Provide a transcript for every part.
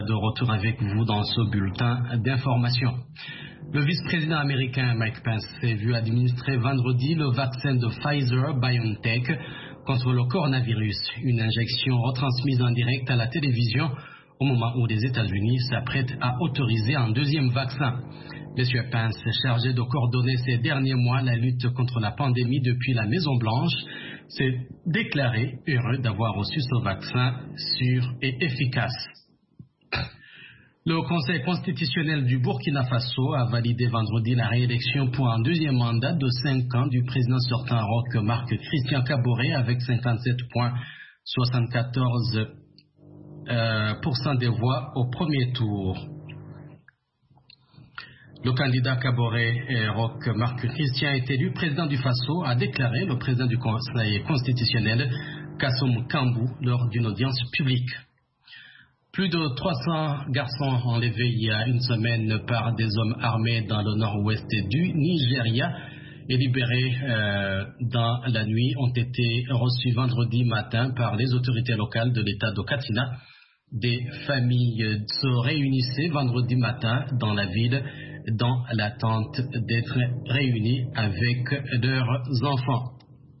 De retour avec vous dans ce bulletin d'information. Le vice-président américain Mike Pence s'est vu administrer vendredi le vaccin de Pfizer-BioNTech contre le coronavirus, une injection retransmise en direct à la télévision au moment où les États-Unis s'apprêtent à autoriser un deuxième vaccin. M. Pence, chargé de coordonner ces derniers mois la lutte contre la pandémie depuis la Maison-Blanche, s'est déclaré heureux d'avoir reçu ce vaccin sûr et efficace. Le Conseil constitutionnel du Burkina Faso a validé vendredi la réélection pour un deuxième mandat de 5 ans du président sortant Roch Marc Christian Kaboré avec 57,74% des voix au premier tour. Le candidat Kaboré Roch Marc Christian est élu président du Faso, a déclaré le président du Conseil constitutionnel Kassoum Kambou lors d'une audience publique. Plus de 300 garçons enlevés il y a une semaine par des hommes armés dans le nord-ouest du Nigeria et libérés dans la nuit ont été reçus vendredi matin par les autorités locales de l'État de Katsina. Des familles se réunissaient vendredi matin dans la ville dans l'attente d'être réunies avec leurs enfants.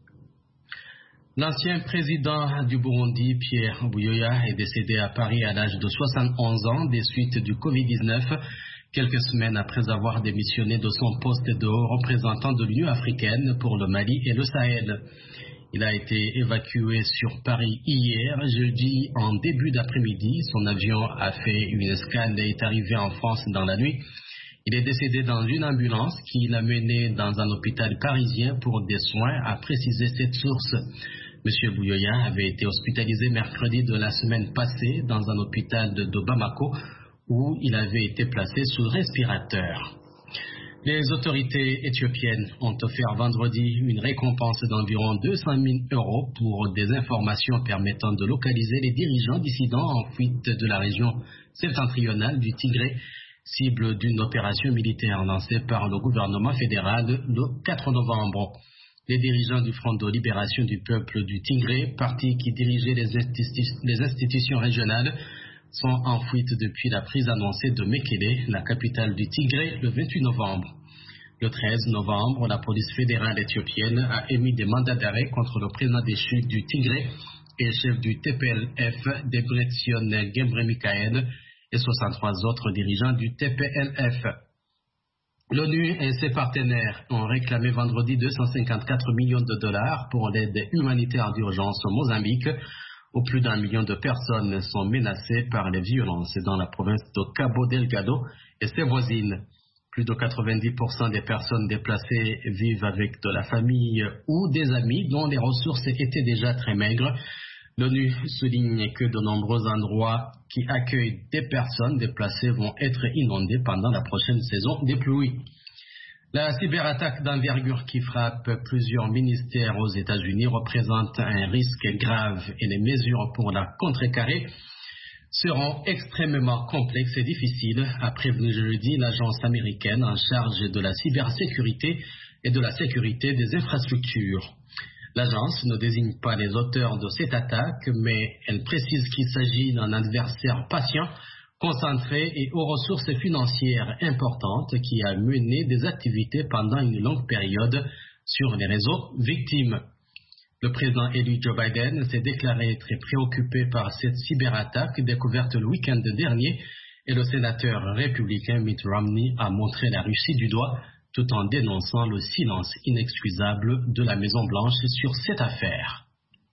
L'ancien président du Burundi, Pierre Buyoya, est décédé à Paris à l'âge de 71 ans des suites du Covid-19, quelques semaines après avoir démissionné de son poste de haut représentant de l'Union africaine pour le Mali et le Sahel. Il a été évacué sur Paris hier, jeudi, en début d'après-midi. Son avion a fait une escale et est arrivé en France dans la nuit. Il est décédé dans une ambulance qui l'a mené dans un hôpital parisien pour des soins, a précisé cette source. M. Buyoya avait été hospitalisé mercredi de la semaine passée dans un hôpital de Bamako où il avait été placé sous respirateur. Les autorités éthiopiennes ont offert vendredi une récompense d'environ 200 000 € pour des informations permettant de localiser les dirigeants dissidents en fuite de la région septentrionale du Tigré, cible d'une opération militaire lancée par le gouvernement fédéral le 4 novembre. Les dirigeants du Front de libération du peuple du Tigré, parti qui dirigeait les institutions régionales, sont en fuite depuis la prise annoncée de Mekele, la capitale du Tigré, le 28 novembre. Le 13 novembre, la police fédérale éthiopienne a émis des mandats d'arrêt contre le président déchu du Tigré et chef du TPLF, Debretsion Gebremichael, et 63 autres dirigeants du TPLF. L'ONU et ses partenaires ont réclamé vendredi 254 millions de dollars pour l'aide humanitaire d'urgence au Mozambique, où plus d'1 million de personnes sont menacées par les violences dans la province de Cabo Delgado et ses voisines. Plus de 90% des personnes déplacées vivent avec de la famille ou des amis dont les ressources étaient déjà très maigres. L'ONU souligne que de nombreux endroits qui accueillent des personnes déplacées vont être inondés pendant la prochaine saison des pluies. La cyberattaque d'envergure qui frappe plusieurs ministères aux États-Unis représente un risque grave et les mesures pour la contrecarrer seront extrêmement complexes et difficiles, a prévenu jeudi l'agence américaine en charge de la cybersécurité et de la sécurité des infrastructures. L'agence ne désigne pas les auteurs de cette attaque, mais elle précise qu'il s'agit d'un adversaire patient, concentré et aux ressources financières importantes qui a mené des activités pendant une longue période sur les réseaux victimes. Le président élu Joe Biden s'est déclaré très préoccupé par cette cyberattaque découverte le week-end dernier et le sénateur républicain Mitt Romney a montré la Russie du doigt tout en dénonçant le silence inexcusable de la Maison-Blanche sur cette affaire.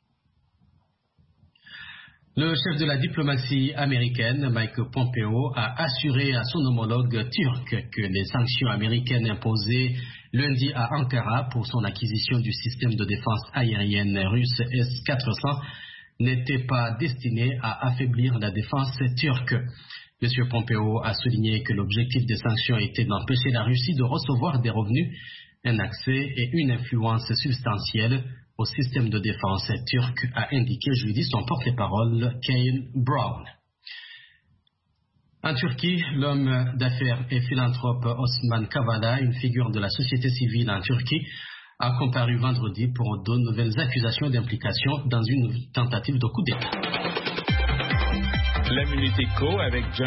Le chef de la diplomatie américaine, Mike Pompeo, a assuré à son homologue turc que les sanctions américaines imposées lundi à Ankara pour son acquisition du système de défense aérienne russe S-400 n'étaient pas destinées à affaiblir la défense turque. M. Pompeo a souligné que l'objectif des sanctions était d'empêcher la Russie de recevoir des revenus, un accès et une influence substantielle au système de défense turc, a indiqué jeudi son porte-parole Kyle Brown. En Turquie, l'homme d'affaires et philanthrope Osman Kavala, une figure de la société civile en Turquie, a comparu vendredi pour de nouvelles accusations d'implication dans une tentative de coup d'État. La Minute Éco avec John